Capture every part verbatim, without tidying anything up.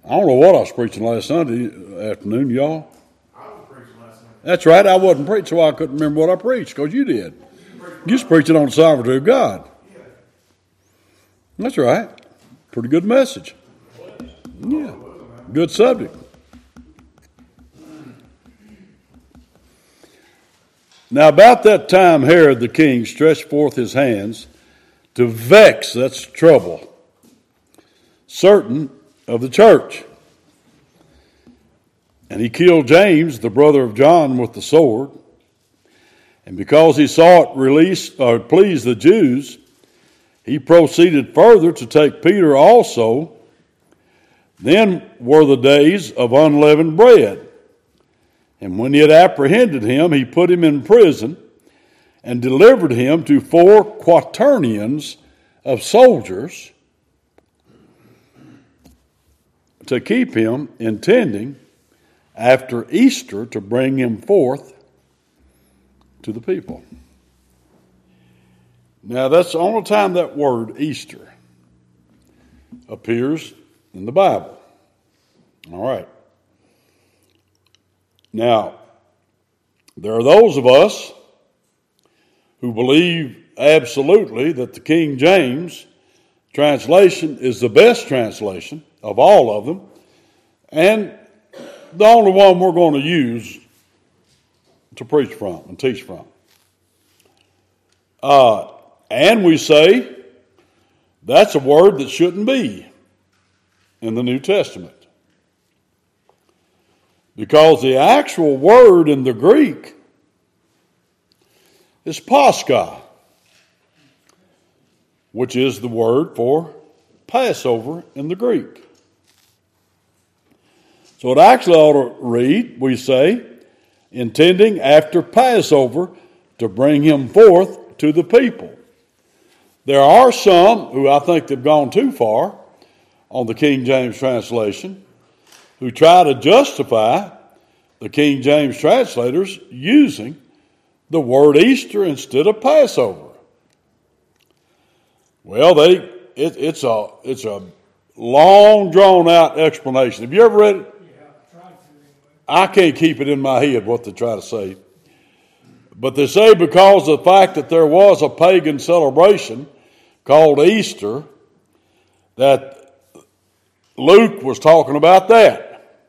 I don't know what I was preaching last Sunday afternoon, y'all. I was preaching last Sunday. That's right. I wasn't preaching, so I couldn't remember what I preached, because you did. You was preaching on the sovereignty of God. That's right. Pretty good message. Yeah. Good subject. Now, about that time, Herod the king stretched forth his hands to vex, that's trouble, certain of the church. And he killed James, the brother of John, with the sword. And because he saw it release or please the Jews, he proceeded further to take Peter also. Then were the days of unleavened bread. And when he had apprehended him, he put him in prison and delivered him to four quaternions of soldiers to keep him, intending after Easter to bring him forth to the people. Now, that's the only time that word Easter appears in the Bible. All right. Now, there are those of us who believe absolutely that the King James translation is the best translation of all of them, and the only one we're going to use to preach from and teach from. Uh, and we say that's a word that shouldn't be in the New Testament. Because the actual word in the Greek is Pascha, which is the word for Passover in the Greek. So it actually ought to read, we say, intending after Passover to bring him forth to the people. There are some who I think have gone too far on the King James translation, who try to justify the King James translators using the word Easter instead of Passover. Well, they it, it's a it's a long drawn out explanation. Have you ever read it? Yeah, I tried to anyway. I can't keep it in my head what they try to say. But they say because of the fact that there was a pagan celebration called Easter, that Luke was talking about that.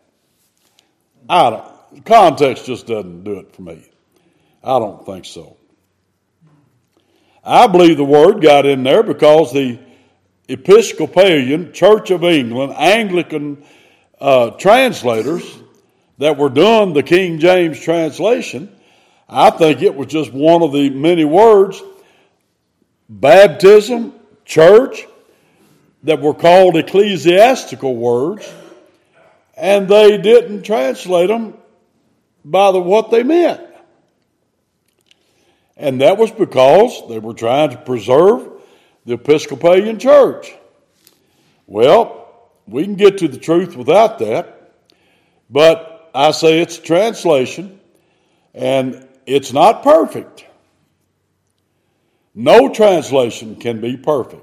I don't, the context just doesn't do it for me. I don't think so. I believe the word got in there because the Episcopalian Church of England, Anglican uh, translators that were doing the King James translation, I think it was just one of the many words, baptism, church, that were called ecclesiastical words, and they didn't translate them by the, what they meant. And that was because they were trying to preserve the Episcopalian Church. Well, we can get to the truth without that, but I say it's a translation, and it's not perfect. No translation can be perfect.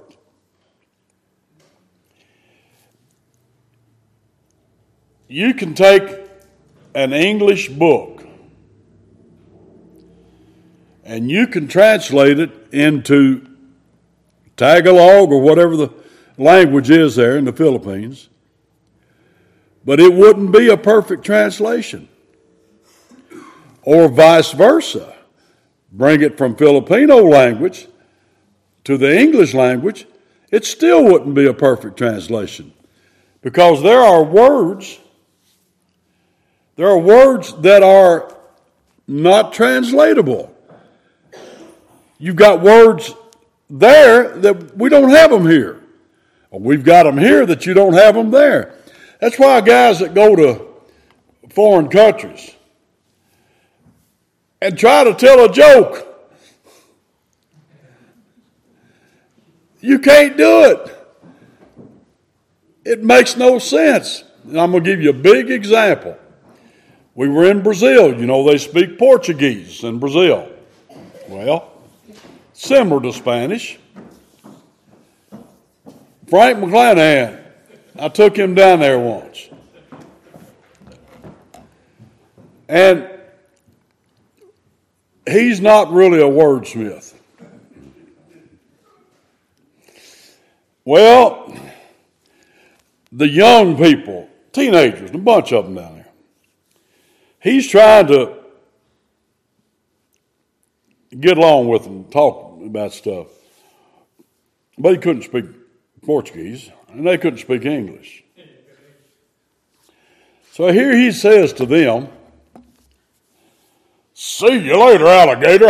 You can take an English book and you can translate it into Tagalog or whatever the language is there in the Philippines, but it wouldn't be a perfect translation. Or vice versa. Bring it from Filipino language to the English language, it still wouldn't be a perfect translation. Because there are words, there are words that are not translatable. You've got words there that we don't have them here. Or we've got them here that you don't have them there. That's why guys that go to foreign countries and try to tell a joke, you can't do it. It makes no sense. And I'm going to give you a big example. We were in Brazil. You know, they speak Portuguese in Brazil. Well, similar to Spanish. Frank McClanahan, I took him down there once. And he's not really a wordsmith. Well, the young people, teenagers, a bunch of them down there, he's trying to get along with them, talk about stuff. But he couldn't speak Portuguese, and they couldn't speak English. So here he says to them, "See you later, alligator."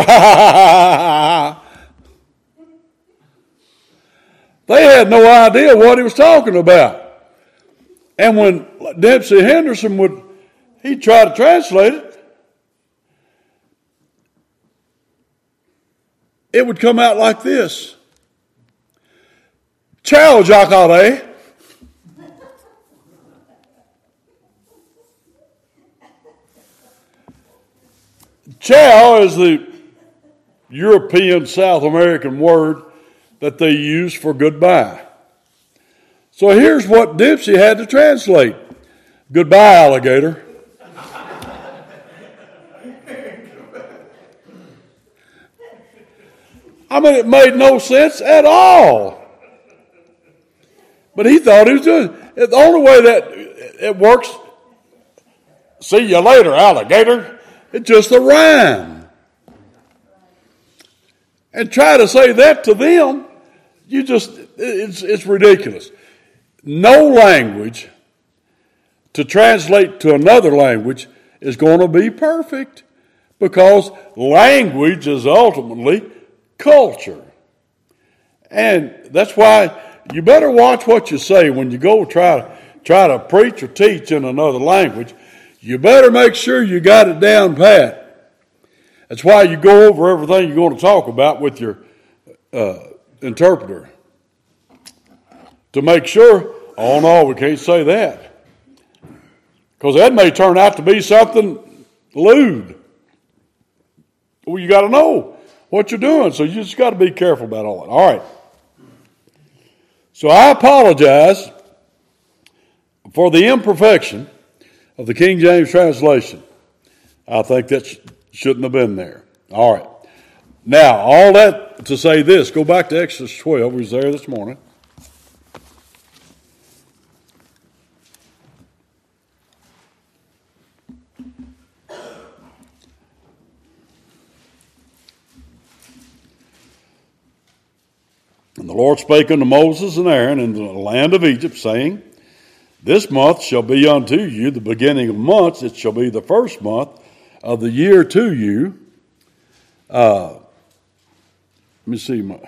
They had no idea what he was talking about. And when Dempsey Henderson would, he'd try to translate it, it would come out like this. "Ciao, Jacare." Ciao is the European South American word that they use for goodbye. So here's what Dempsey had to translate. "Goodbye, alligator." I mean, it made no sense at all. But he thought he was doing it. The only way that it works, "See you later, alligator," it's just a rhyme. And try to say that to them, you just, it's, it's ridiculous. No language to translate to another language is going to be perfect, because language is ultimately culture. And that's why you better watch what you say when you go try, try to preach or teach in another language. You better make sure you got it down pat. That's why you go over everything you're going to talk about with your uh, interpreter, to make sure, oh no, we can't say that, because that may turn out to be something lewd. Well, you got to know what you're doing, so you just got to be careful about all that. All right. So I apologize for the imperfection of the King James translation. I think that sh- shouldn't have been there. All right. Now, all that to say this, go back to Exodus twelve. We was there this morning. And the Lord spake unto Moses and Aaron in the land of Egypt, saying, "This month shall be unto you the beginning of months. It shall be the first month of the year to you." Uh, let me see. My,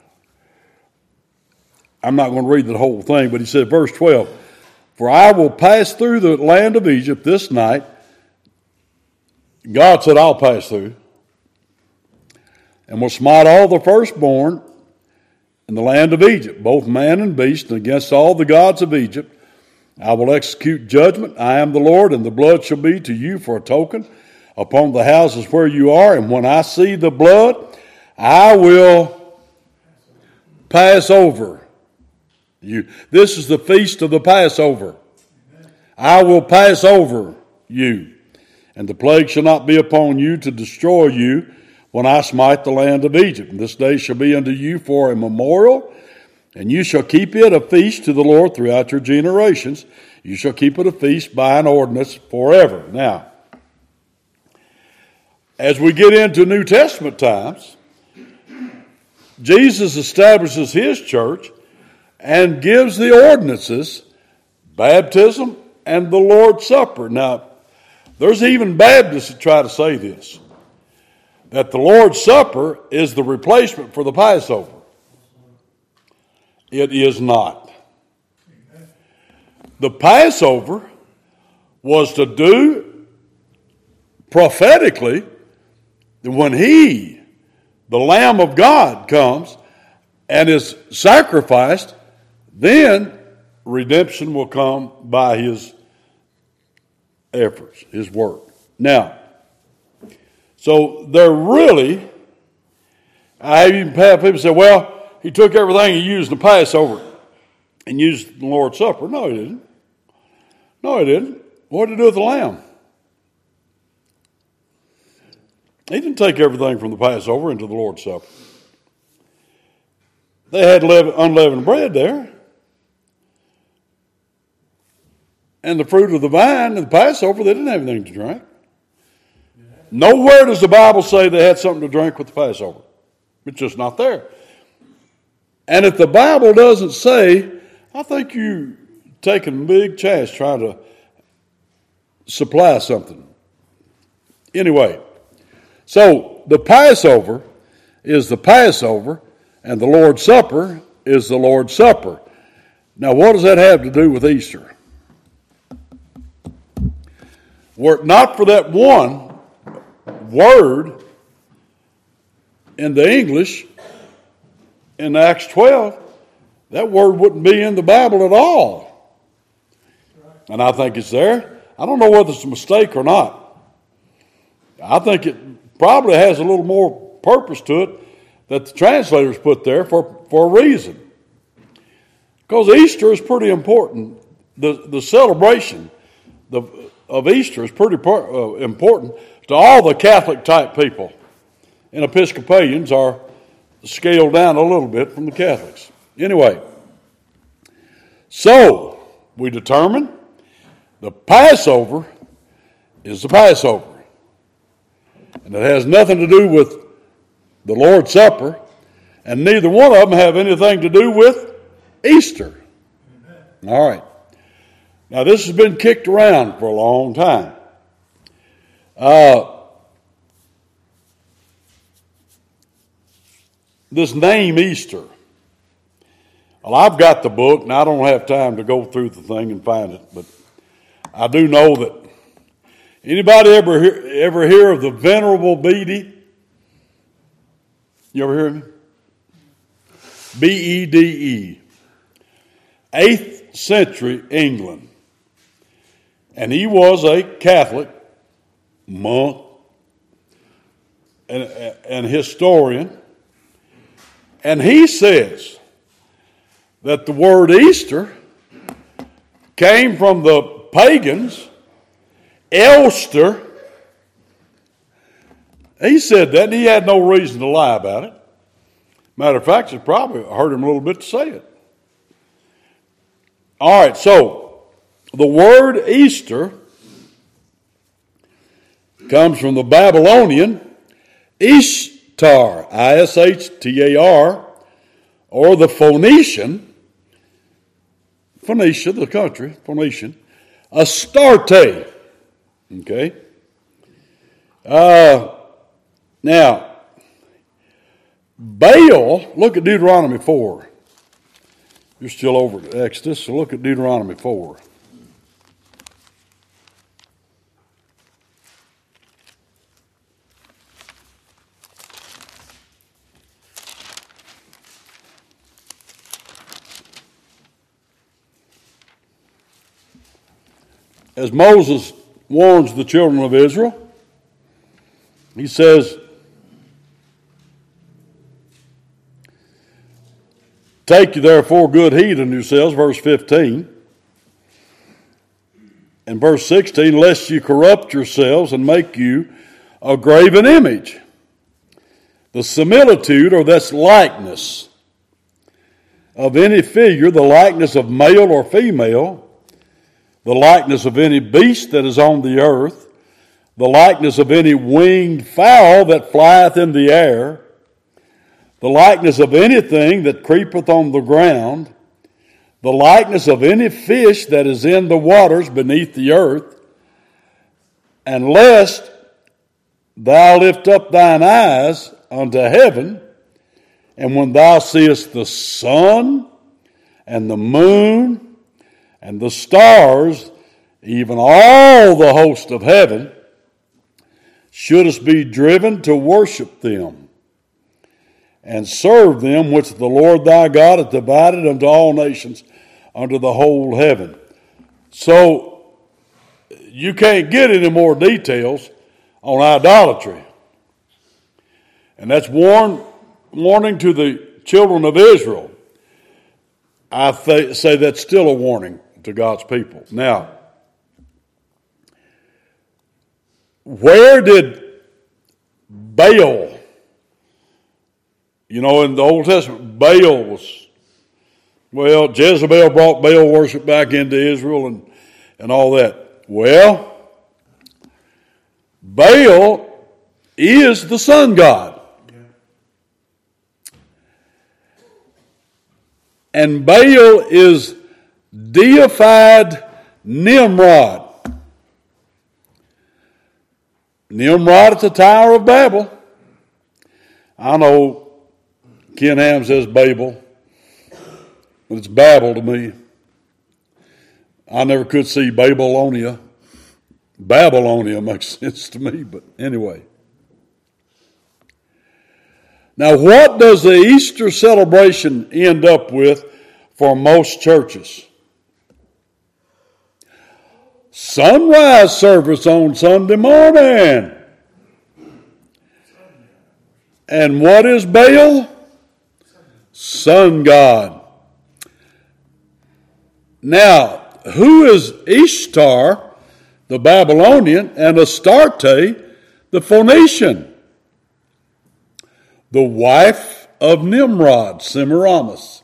I'm not going to read the whole thing, but he said, verse twelve, "For I will pass through the land of Egypt this night." God said, "I'll pass through. "And will smite all the firstborn in the land of Egypt, both man and beast, and against all the gods of Egypt I will execute judgment. I am the Lord, and the blood shall be to you for a token upon the houses where you are. And when I see the blood, I will pass over you." This is the feast of the Passover. "I will pass over you, and the plague shall not be upon you to destroy you when I smite the land of Egypt. And this day shall be unto you for a memorial, and you shall keep it a feast to the Lord throughout your generations. You shall keep it a feast by an ordinance forever." Now, as we get into New Testament times, Jesus establishes his church and gives the ordinances, baptism and the Lord's Supper. Now, there's even Baptists that try to say this, that the Lord's Supper is the replacement for the Passover. It is not. The Passover was to do prophetically when he, the Lamb of God, comes and is sacrificed, then redemption will come by his efforts, his work. Now, so they're really, I even have people say, well, he took everything he used in the Passover and used the Lord's Supper. No, he didn't. No, he didn't. What did he do with the lamb? He didn't take everything from the Passover into the Lord's Supper. They had unleavened bread there. And the fruit of the vine and the Passover, they didn't have anything to drink. Nowhere does the Bible say they had something to drink with the Passover. It's just not there. And if the Bible doesn't say, I think you're taking a big chance trying to supply something. Anyway, so the Passover is the Passover, and the Lord's Supper is the Lord's Supper. Now, what does that have to do with Easter? Were it not for that one word in the English in Acts twelve, that word wouldn't be in the Bible at all. And I think it's there. I don't know whether it's a mistake or not. I think it probably has a little more purpose to it that the translators put there for, for a reason. Because Easter is pretty important. The, the celebration the, of Easter is pretty uh, important to all the Catholic-type people. And Episcopalians are scaled down a little bit from the Catholics. Anyway, so we determine the Passover is the Passover. And it has nothing to do with the Lord's Supper, and neither one of them have anything to do with Easter. All right. Now, this has been kicked around for a long time. Uh, this name Easter. Well, I've got the book, and I don't have time to go through the thing and find it, but I do know that anybody ever hear, ever hear of the Venerable Bede? You ever hear of him? B E D E. eighth century England. And he was a Catholic monk and an historian. And he says that the word Easter came from the pagans, Elster. He said that, and he had no reason to lie about it. Matter of fact, it probably hurt him a little bit to say it. All right, so the word Easter comes from the Babylonian Ishtar, I S H T A R, or the Phoenician, Phoenicia, the country, Phoenician, Astarte. Okay? Uh, now, Baal, look at Deuteronomy four. You're still over at Exodus, so look at Deuteronomy four. As Moses warns the children of Israel, he says, take you therefore good heed unto yourselves, verse fifteen. And verse sixteen, lest you corrupt yourselves and make you a graven image. The similitude, or that's likeness, of any figure, the likeness of male or female, the likeness of any beast that is on the earth, the likeness of any winged fowl that flieth in the air, the likeness of anything that creepeth on the ground, the likeness of any fish that is in the waters beneath the earth, and lest thou lift up thine eyes unto heaven, and when thou seest the sun and the moon and the stars, even all the host of heaven, shouldest be driven to worship them and serve them which the Lord thy God hath divided unto all nations under the whole heaven. So you can't get any more details on idolatry. And that's warn, warning to the children of Israel. I th- say that's still a warning to God's people. Now, where did Baal, you know, in the Old Testament, Baal was, well, Jezebel brought Baal worship back into Israel and, and all that. Well, Baal is the sun god. And Baal is deified Nimrod. Nimrod at the Tower of Babel. I know Ken Ham says Babel, but it's Babel to me. I never could see Babylonia. Babylonia makes sense to me, but anyway. Now, what does the Easter celebration end up with for most churches? Sunrise service on Sunday morning. And what is Baal? Sun god. Now, who is Ishtar, the Babylonian, and Astarte, the Phoenician? The wife of Nimrod, Semiramis.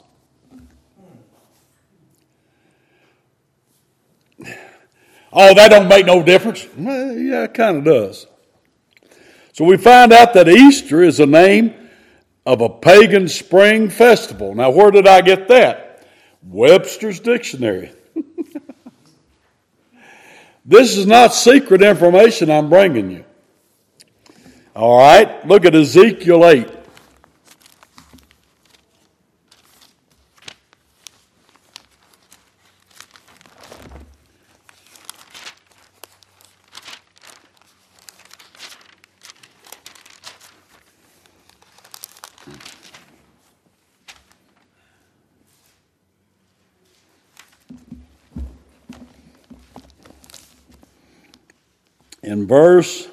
Oh, that don't make no difference. Well, yeah, it kind of does. So we find out that Easter is the name of a pagan spring festival. Now, where did I get that? Webster's Dictionary. This is not secret information I'm bringing you. All right, look at Ezekiel eight. In verse,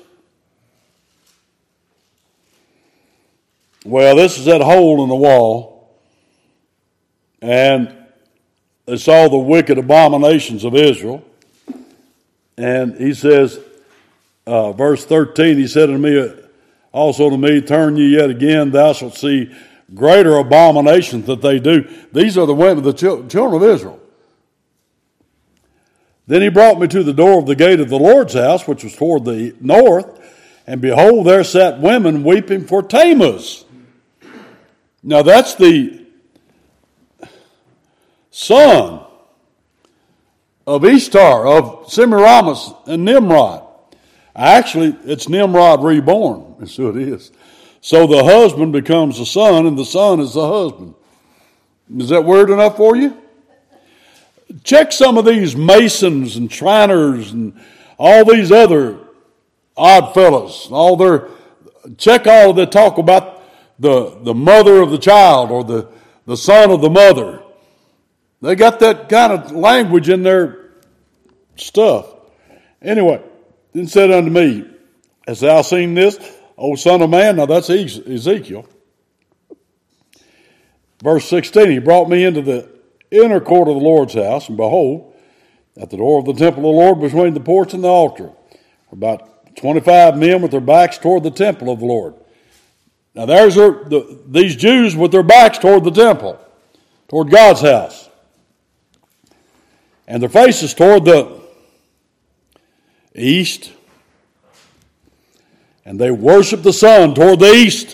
well, this is that hole in the wall, and it's all the wicked abominations of Israel. And he says, uh, verse thirteen, he said unto me, also to me, turn ye yet again, thou shalt see greater abominations that they do. These are the women, the children of Israel. Then he brought me to the door of the gate of the Lord's house, which was toward the north, and behold, there sat women weeping for Tammuz. Now that's the son of Ishtar, of Semiramis and Nimrod. Actually, it's Nimrod reborn, is who it is. So the husband becomes the son, and the son is the husband. Is that weird enough for you? Check some of these Masons and Shriners and all these other odd fellows. All their check all that talk about the, the mother of the child or the, the son of the mother. They got that kind of language in their stuff. Anyway, then said unto me, hast thou seen this, O son of man? Now that's Ezekiel. Verse sixteen, he brought me into the inner court of the Lord's house, and behold, at the door of the temple of the Lord, between the porch and the altar, about twenty-five men with their backs toward the temple of the Lord. Now there's their, the, these Jews with their backs toward the temple, toward God's house, and their faces toward the east, and they worship the sun toward the east.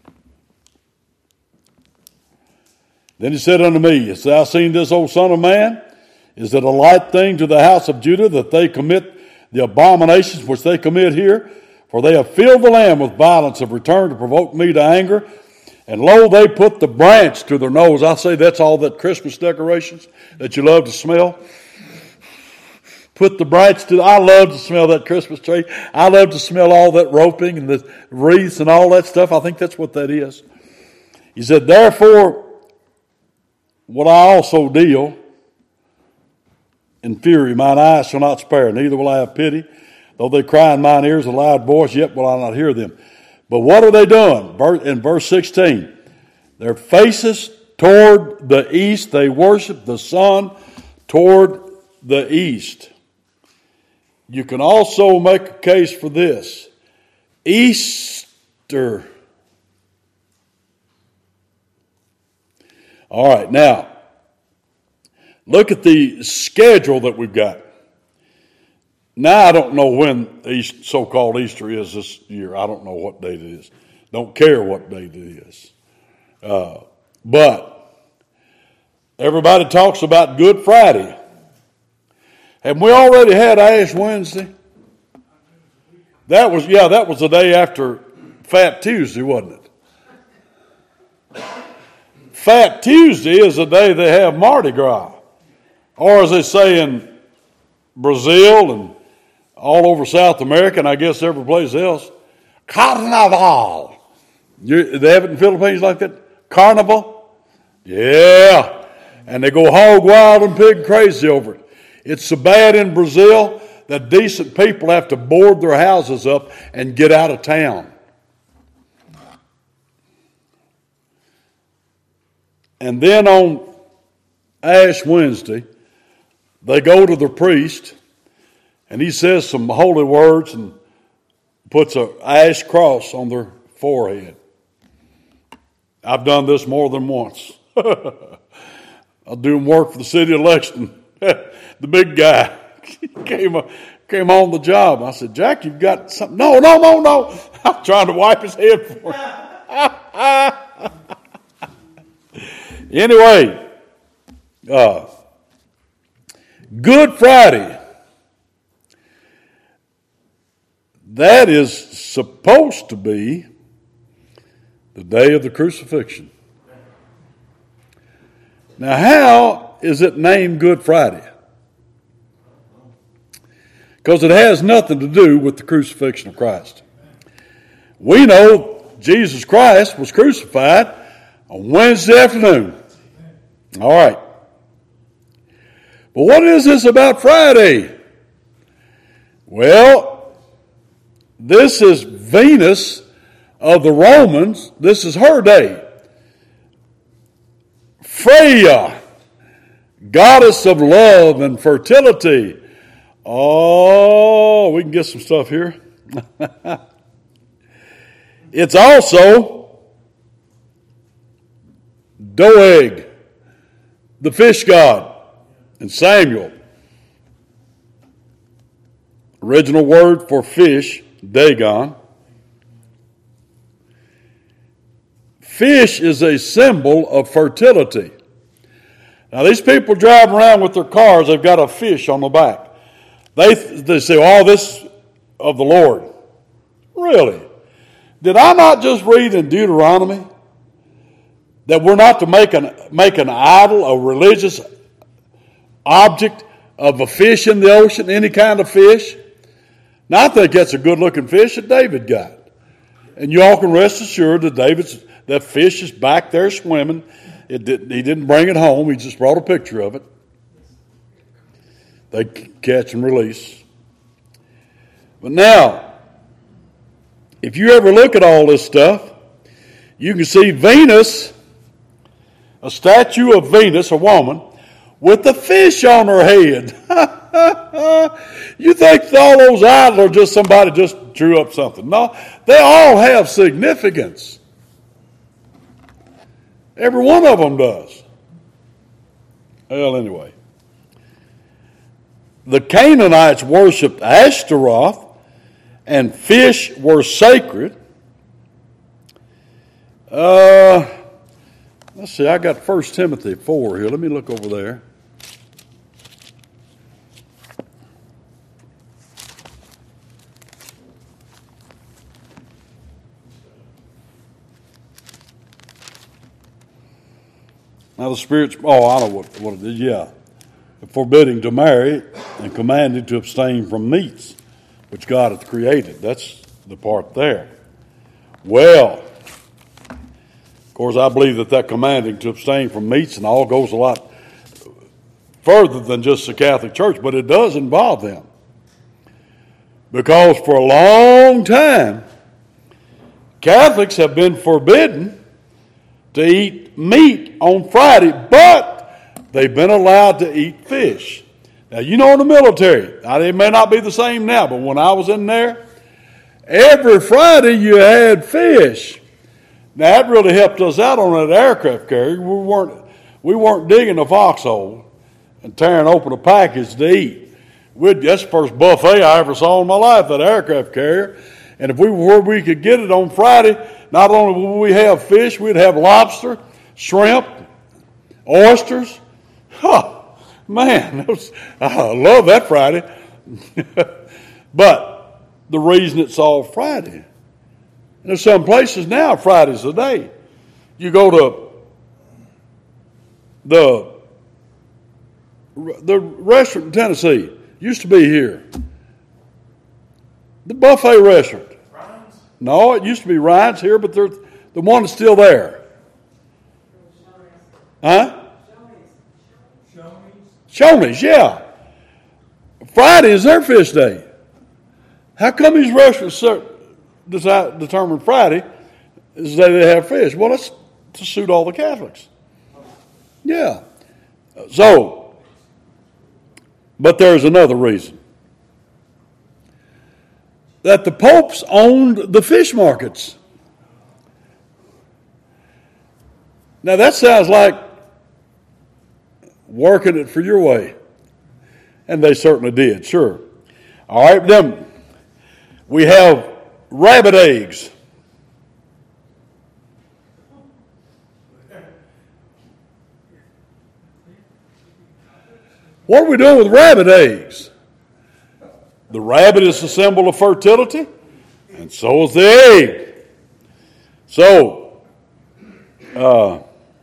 Then he said unto me, hast thou seen this, O son of man? Is it a light thing to the house of Judah that they commit the abominations which they commit here? For they have filled the land with violence, have returned to provoke me to anger. And lo, they put the branch to their nose. I say that's all that Christmas decorations that you love to smell. Put the branch to, I love to smell that Christmas tree. I love to smell all that roping and the wreaths and all that stuff. I think that's what that is. He said, therefore, will I also deal in fury? Mine eyes shall not spare, neither will I have pity. Though they cry in mine ears a loud voice, yet will I not hear them. But what are they doing? In verse sixteen, their faces toward the east. They worship the sun toward the east. You can also make a case for this. Easter. All right, now, look at the schedule that we've got. Now, I don't know when East, so-called Easter is this year. I don't know what date it is. Don't care what date it is. Uh, but everybody talks about Good Friday. Have we already had Ash Wednesday? That was, yeah, that was the day after Fat Tuesday, wasn't it? Fat Tuesday is the day they have Mardi Gras. Or as they say in Brazil and all over South America, and I guess every place else, Carnaval. You, they have it in Philippines like that? Carnival? Yeah. And they go hog wild and pig crazy over it. It's so bad in Brazil that decent people have to board their houses up and get out of town. And then on Ash Wednesday, they go to the priest, and he says some holy words and puts an ash cross on their forehead. I've done this more than once. I'm doing work for the city election. The big guy came came on the job. I said, Jack, you've got something. No, no, no, no. I'm trying to wipe his head for him. Anyway, uh, Good Friday. That is supposed to be the day of the crucifixion. Now, how is it named Good Friday? Because it has nothing to do with the crucifixion of Christ. We know Jesus Christ was crucified on Wednesday afternoon. All right. But what is this about Friday? Well, this is Venus of the Romans. This is her day. Freya, goddess of love and fertility. Oh, we can get some stuff here. It's also Doeg, the fish god, and Samuel. Original word for fish, Dagon. Fish is a symbol of fertility. Now, these people drive around with their cars, they've got a fish on the back. They, they say, oh, this of the Lord. Really? Did I not just read in Deuteronomy that we're not to make an, make an idol, a religious object of a fish in the ocean, any kind of fish? Now, I think that's a good-looking fish that David got. And you all can rest assured that David's, that fish is back there swimming. It did, he didn't bring it home. He just brought a picture of it. They catch and release. But now, if you ever look at all this stuff, you can see Venus, a statue of Venus, a woman, with a fish on her head. You think all those idols are just somebody just drew up something. No, they all have significance. Every one of them does. Well, anyway. The Canaanites worshipped Ashtaroth, and fish were sacred. Uh, let's see, I got First Timothy four here. Let me look over there. Now the Spirit's, oh, I know what, what it is, yeah. Forbidding to marry and commanded to abstain from meats, which God hath created. That's the part there. Well, of course, I believe that that commanding to abstain from meats and all goes a lot further than just the Catholic Church, but it does involve them. Because for a long time, Catholics have been forbidden to eat eat meat on Friday, but they've been allowed to eat fish. Now, you know in the military, now, it may not be the same now, but when I was in there, every Friday you had fish. Now, that really helped us out on that aircraft carrier. We weren't, we weren't digging a foxhole and tearing open a package to eat. We'd, that's the first buffet I ever saw in my life, that aircraft carrier. And if we were where we could get it on Friday, not only would we have fish, we'd have lobster, shrimp, oysters. Huh, man, that was, I love that Friday. But the reason it's all Friday, and there's some places now Friday's a day. You go to the the restaurant in Tennessee, used to be here. The buffet restaurant. Ryan's? No, it used to be Ryan's here, but they're, the one is still there. Huh? Shoney's, yeah. Friday is their fish day. How come these restaurants decide, determine Friday is the day they have fish? Well, that's to suit all the Catholics. Yeah. So, but there's another reason. That the popes owned the fish markets. Now that sounds like working it for your way. And they certainly did, sure. All right, then we have rabbit eggs. What are we doing with rabbit eggs? The rabbit is a symbol of fertility, and so is the egg. So, uh,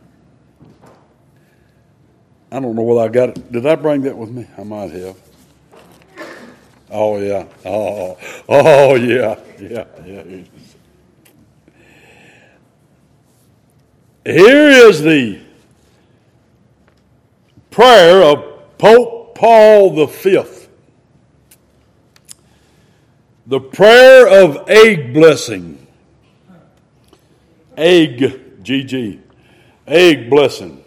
I don't know whether I got it. Did I bring that with me? I might have. Oh, yeah. Oh, oh yeah. Yeah, yeah. Here is the prayer of Pope Paul the Fifth. The prayer of egg blessing. Egg, G G. Egg blessing.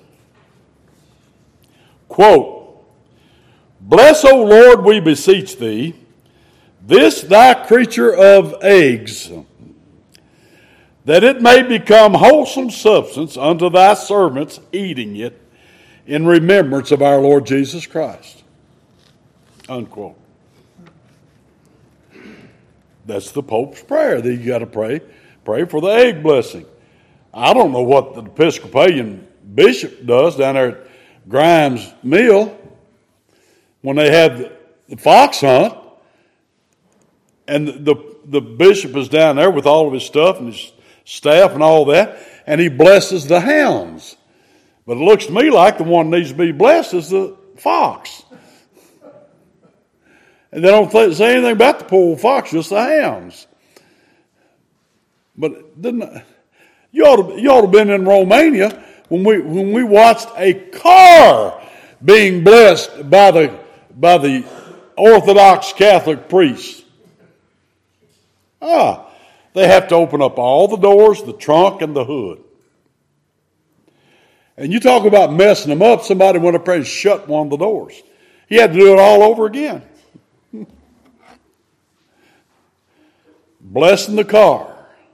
Quote, bless, O Lord, we beseech thee, this thy creature of eggs, that it may become wholesome substance unto thy servants eating it in remembrance of our Lord Jesus Christ. Unquote. That's the Pope's prayer that you got to pray. Pray for the egg blessing. I don't know what the Episcopalian bishop does down there at Grimes Mill when they have the fox hunt, and the the bishop is down there with all of his stuff and his staff and all that, and he blesses the hounds. But it looks to me like the one that needs to be blessed is the fox. And they don't th- say anything about the poor fox, just the hounds. But didn't you ought to you ought to have been in Romania when we when we watched a car being blessed by the by the Orthodox Catholic priests. Ah, they have to open up all the doors, the trunk, and the hood. And you talk about messing them up, somebody went up there and shut one of the doors. He had to do it all over again. Blessing the car.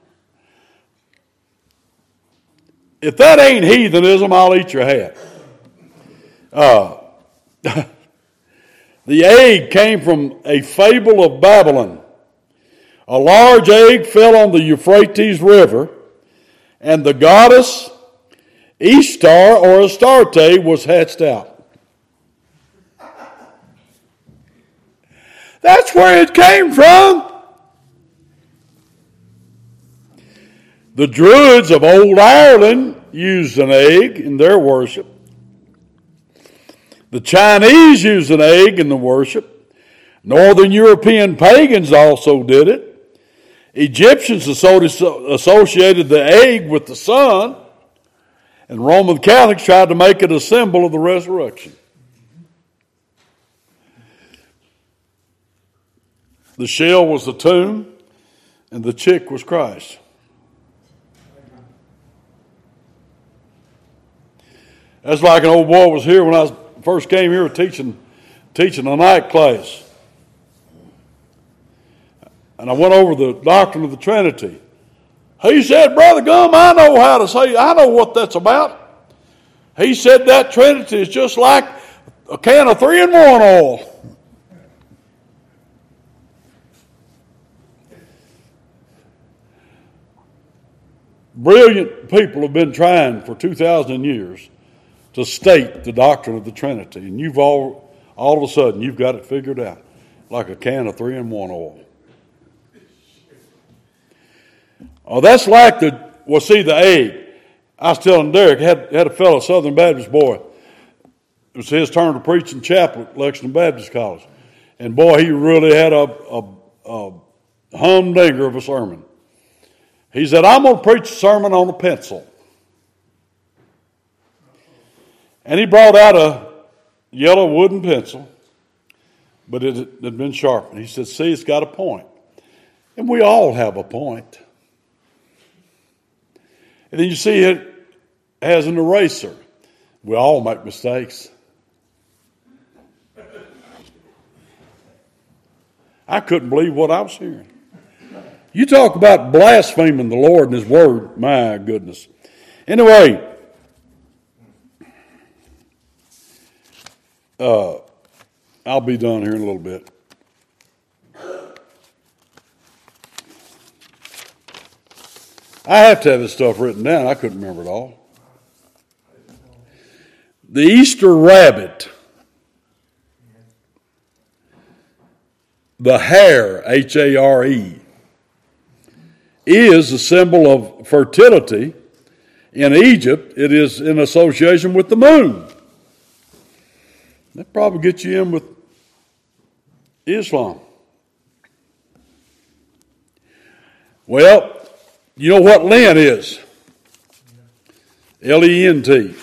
If that ain't heathenism, I'll eat your hat. Uh, the egg came from a fable of Babylon. A large egg fell on the Euphrates River, and the goddess Ishtar or Astarte was hatched out. That's where it came from. The Druids of old Ireland used an egg in their worship. The Chinese used an egg in the worship. Northern European pagans also did it. Egyptians associated the egg with the sun, and Roman Catholics tried to make it a symbol of the resurrection. The shell was the tomb, and the chick was Christ. That's like an old boy was here when I was, first came here teaching, teaching a night class. And I went over the doctrine of the Trinity. He said, Brother Gum, I know how to say, I know what that's about. He said that Trinity is just like a can of three in one oil. Brilliant people have been trying for two thousand years to state the doctrine of the Trinity. And you've all, all of a sudden, you've got it figured out like a can of three in one oil. Oh, that's like the, well, see, the egg. I was telling Derek, had, had a fellow, Southern Baptist boy. It was his turn to preach in chapel at Lexington Baptist College. And boy, he really had a, a, a humdinger of a sermon. He said, I'm going to preach a sermon on a pencil. And he brought out a yellow wooden pencil, but it had been sharpened. He said, see, it's got a point. And we all have a point. And then you see it has an eraser. We all make mistakes. I couldn't believe what I was hearing. You talk about blaspheming the Lord and His Word. My goodness. Anyway, uh, I'll be done here in a little bit. I have to have this stuff written down. I couldn't remember it all. The Easter rabbit, the hare, H A R E, is a symbol of fertility. In Egypt, it is in association with the moon. That probably gets you in with Islam. Well, you know what Lent is? L E N T.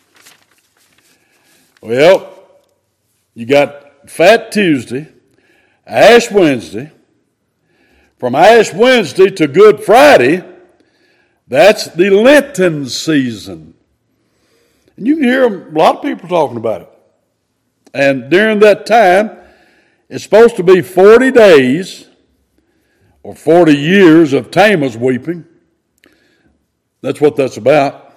Well, you got Fat Tuesday, Ash Wednesday. From Ash Wednesday to Good Friday, that's the Lenten season. And you can hear a lot of people talking about it. And during that time, it's supposed to be forty days or forty years of Tammuz weeping. That's what that's about.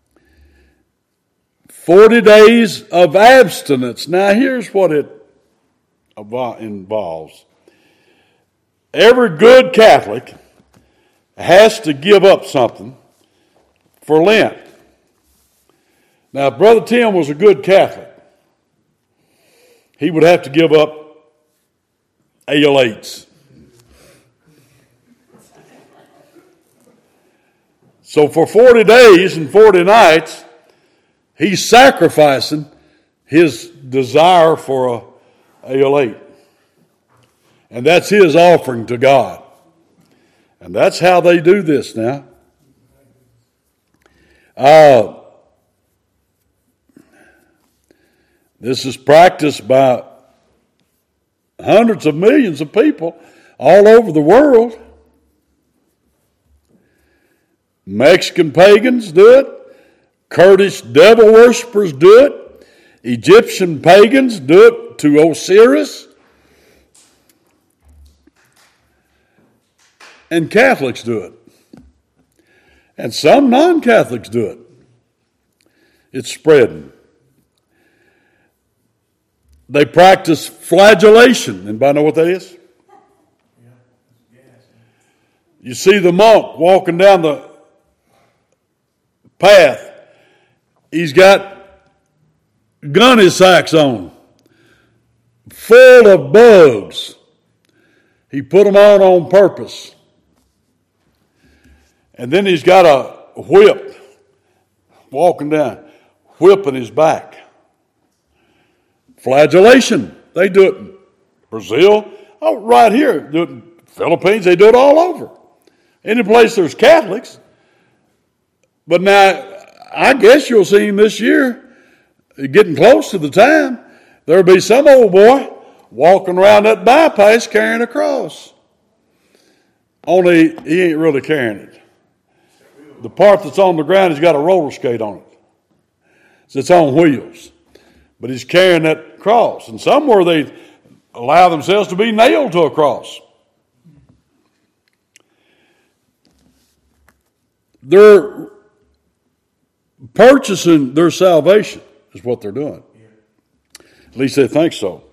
forty days of abstinence. Now, here's what it involves. Every good Catholic has to give up something for Lent. Now, if Brother Tim was a good Catholic, he would have to give up A L eights. So for forty days and forty nights, he's sacrificing his desire for a A L eight. And that's his offering to God. And that's how they do this now. Uh, this is practiced by hundreds of millions of people all over the world. Mexican pagans do it. Kurdish devil worshippers do it. Egyptian pagans do it to Osiris. And Catholics do it. And some non-Catholics do it. It's spreading. They practice flagellation. Anybody know what that is? You see the monk walking down the path. He's got gunny sacks on, full of bugs. He put them on on purpose. And then he's got a whip walking down, whipping his back. Flagellation. They do it in Brazil. Oh, right here. Do it in Philippines. They do it all over. Any place there's Catholics. But now, I guess you'll see him this year, getting close to the time. There'll be some old boy walking around that bypass carrying a cross. Only he ain't really carrying it. The part that's on the ground has got a roller skate on it. It's on wheels. But he's carrying that cross. And somewhere they allow themselves to be nailed to a cross. They're purchasing their salvation is what they're doing. At least they think so.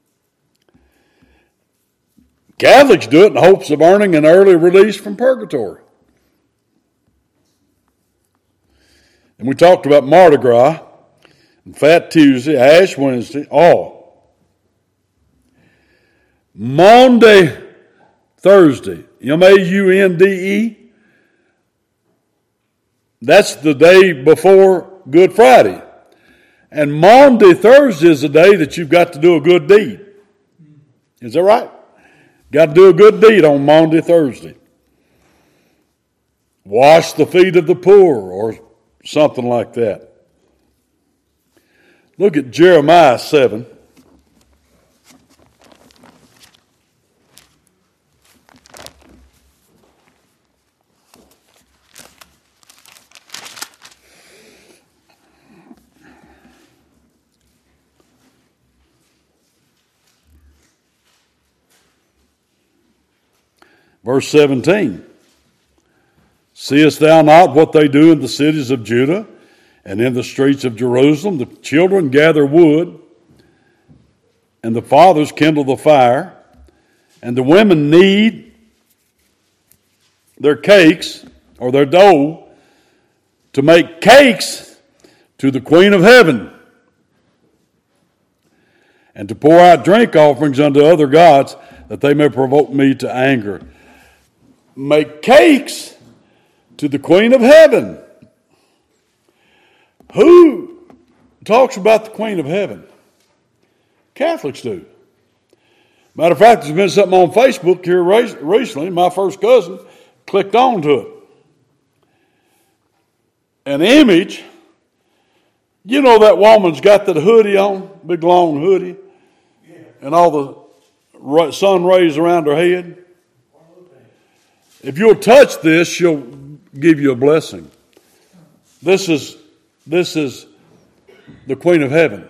Catholics do it in hopes of earning an early release from purgatory. And we talked about Mardi Gras, and Fat Tuesday, Ash Wednesday, all. Maundy, Thursday, M A U N D E, that's the day before Good Friday. And Maundy, Thursday is the day that you've got to do a good deed. Is that right? Got to do a good deed on Maundy, Thursday. Wash the feet of the poor or something like that. Look at Jeremiah seven. Verse seventeen, seest thou not what they do in the cities of Judah and in the streets of Jerusalem? The children gather wood, and the fathers kindle the fire, and the women knead their cakes or their dough to make cakes to the Queen of Heaven, and to pour out drink offerings unto other gods, that they may provoke me to anger. Make cakes to the Queen of Heaven. Who talks about the Queen of Heaven? Catholics do. Matter of fact, there's been something on Facebook here recently. My first cousin clicked on to it. An image. You know that woman's got that hoodie on, big long hoodie, and all the sun rays around her head. If you'll touch this, she'll give you a blessing. This is this is the Queen of Heaven.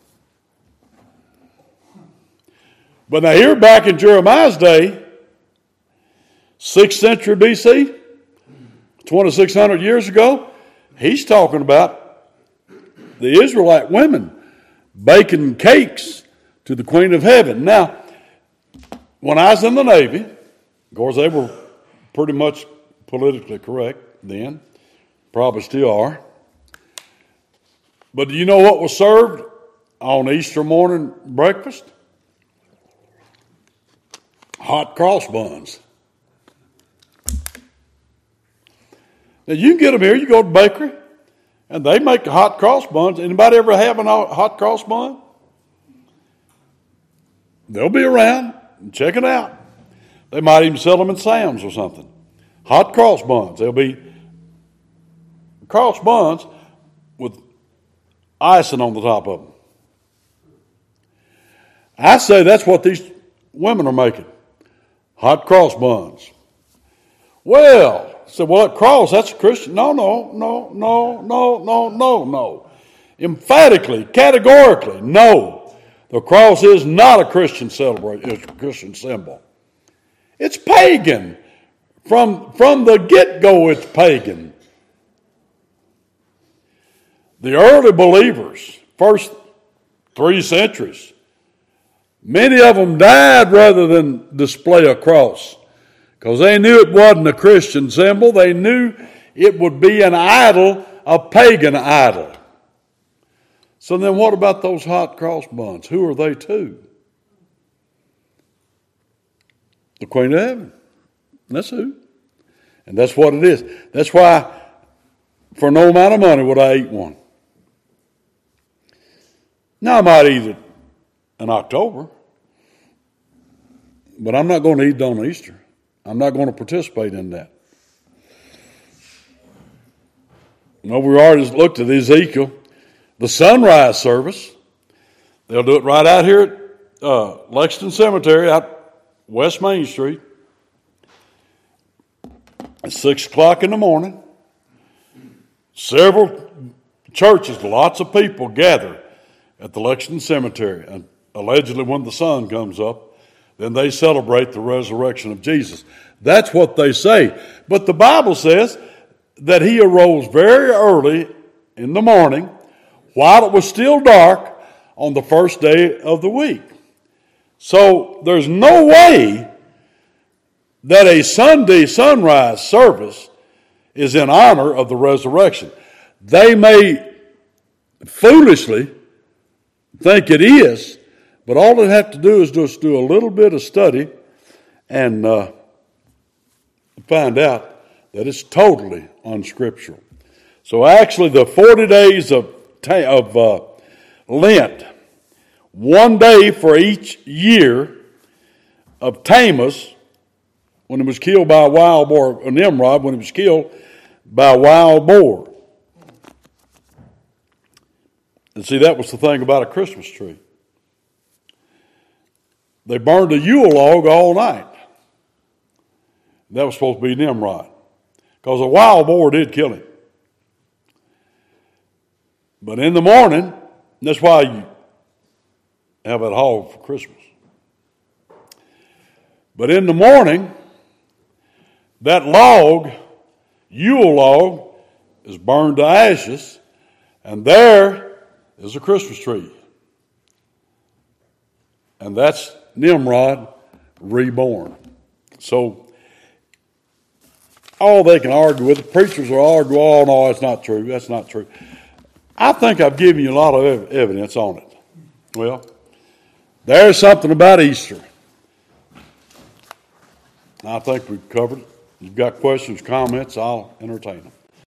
But now here back in Jeremiah's day, sixth century B C, twenty-six hundred years ago, he's talking about the Israelite women baking cakes to the Queen of Heaven. Now, when I was in the Navy, of course they were pretty much politically correct then, probably still are. But do you know what was served on Easter morning breakfast? Hot cross buns. Now you can get them here. You go to the bakery, and they make the hot cross buns. Anybody ever have a hot cross bun? They'll be around. Check it out. They might even sell them in Sam's or something. Hot cross buns. They'll be cross buns with icing on the top of them. I say that's what these women are making. Hot cross buns. Well, so well, that cross, that's a Christian. No, no, no, no, no, no, no, no. Emphatically, categorically, no. The cross is not a Christian celebration. It's a Christian symbol. It's pagan. From, from the get-go, it's pagan. The early believers, first three centuries, many of them died rather than display a cross because they knew it wasn't a Christian symbol. They knew it would be an idol, a pagan idol. So then what about those hot cross buns? Who are they to? The Queen of Heaven. That's who. And that's what it is. That's why for no amount of money would I eat one. Now I might eat it in October, but I'm not going to eat it on Easter. I'm not going to participate in that. Well, we already looked at Ezekiel. The sunrise service, they'll do it right out here at uh, Lexington Cemetery, out West Main Street. At six o'clock in the morning, several churches, lots of people gather at the Lexington Cemetery, and allegedly when the sun comes up, then they celebrate the resurrection of Jesus. That's what they say. But the Bible says that he arose very early in the morning while it was still dark on the first day of the week. So there's no way that a Sunday sunrise service is in honor of the resurrection. They may foolishly think it is, but all they have to do is just do a little bit of study and uh, find out that it's totally unscriptural. So actually the forty days of, ta- of uh, Lent, one day for each year of Tammuz, when he was killed by a wild boar, or Nimrod, when he was killed by a wild boar. And see, that was the thing about a Christmas tree. They burned a Yule log all night. That was supposed to be Nimrod, because a wild boar did kill him. But in the morning, that's why you have that hog for Christmas. But in the morning, that log, Yule log, is burned to ashes, and there is a Christmas tree. And that's Nimrod reborn. So, all they can argue with, the preachers will argue, oh, no, that's not true, that's not true. I think I've given you a lot of ev- evidence on it. Well, there's something about Easter. I think we've covered it. If you've got questions, comments, I'll entertain them.